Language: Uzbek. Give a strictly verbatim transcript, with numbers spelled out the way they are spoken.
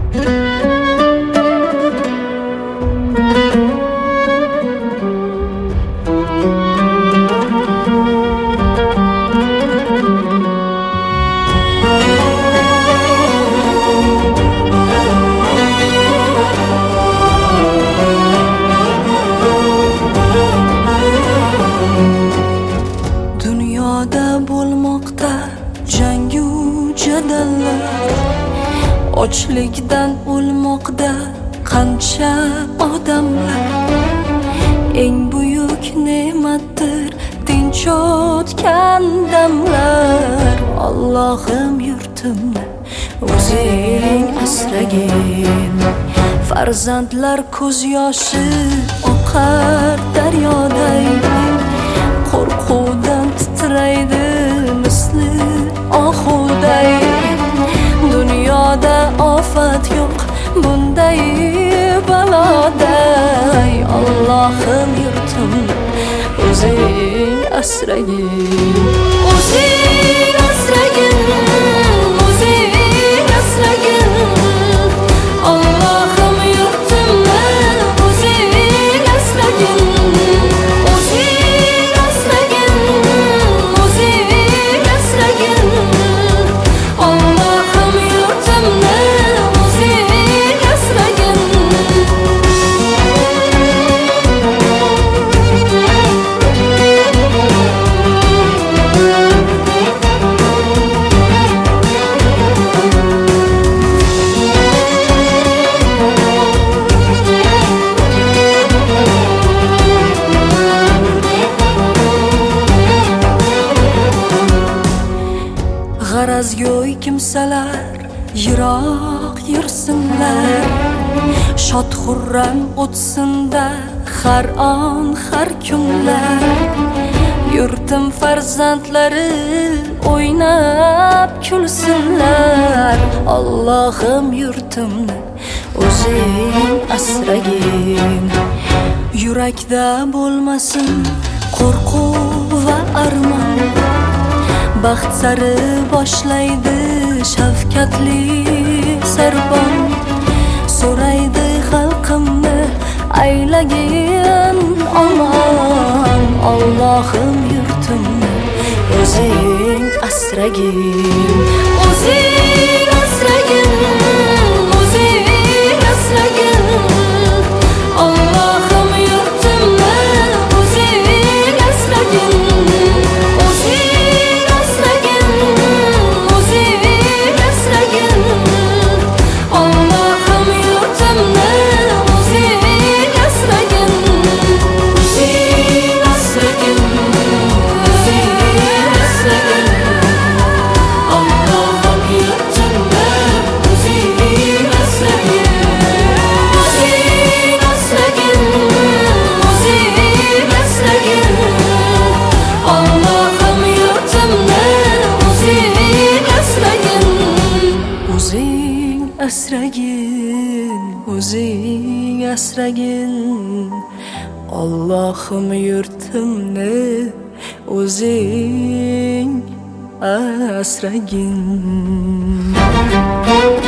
Ochlikdan o'lmoqda qancha odamlar. Eng buyuk ne'matdir tinch o'tgan damlar. Allohim yurtimni o'zing asragin. Farzandlar ko'z yoshi oqar daryoday. Qo'rquvdan titraydi misli ohuday. Dunyoda ofat yo'q bunday baloday. Allohim yurtimni o'zing asragin. O'zing asragin, o'zing asragin. Allohim yurtimni o'zing asragin. O'zing asragin, o'zing asragin. G'araz yo'y kimsalar yiroq yursinlar. Shod xurram o'tsinda har on har kunlar. Yurtim farzandlari o'ynab kulsinlar. Allohim yurtimni o'zing asragin. Yurakda bo'lmasin qo'rquv va armon. Baxt sari boshlaydi shafqatli sarbon. So'raydi xalqimni aylagin omon. Allohim yurtimni o'zing asragin. O'zing asragin, o'zing asragin. Allohim yurtimni o'zing asragin. Asragin, o'zing asragin. Allohim yurtimni o'zing asragin.